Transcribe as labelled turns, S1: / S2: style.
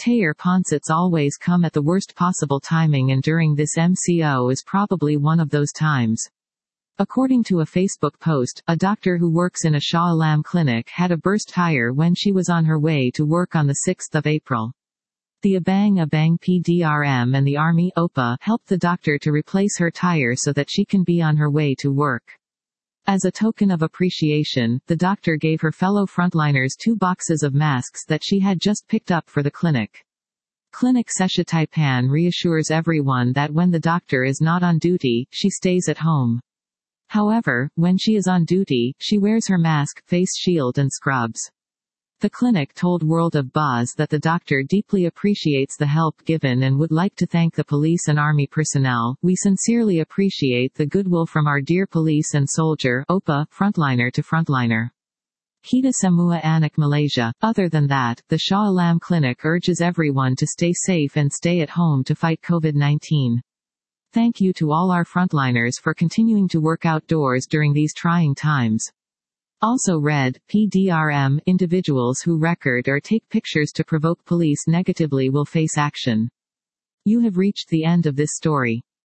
S1: Taylor Ponsets always come at the worst possible timing, and during this MCO is probably one of those times. According to a Facebook post, a doctor who works in a Shah Alam clinic had a burst tire when she was on her way to work on the 6th of April. The Abang Abang PDRM and the Army OPA helped the doctor to replace her tire so that she can be on her way to work. As a token of appreciation, the doctor gave her fellow frontliners 2 boxes of masks that she had just picked up for the clinic. Clinic Seshitaipan reassures everyone that when the doctor is not on duty, she stays at home. However, when she is on duty, she wears her mask, face shield and scrubs. The clinic told World of Buzz that the doctor deeply appreciates the help given and would like to thank the police and army personnel. We sincerely appreciate the goodwill from our dear police and soldier, OPA, frontliner to frontliner. Kita Semua Anak Malaysia. Other than that, the Shah Alam Clinic urges everyone to stay safe and stay at home to fight COVID-19. Thank you to all our frontliners for continuing to work outdoors during these trying times. Also read, PDRM, individuals who record or take pictures to provoke police negatively will face action. You have reached the end of this story.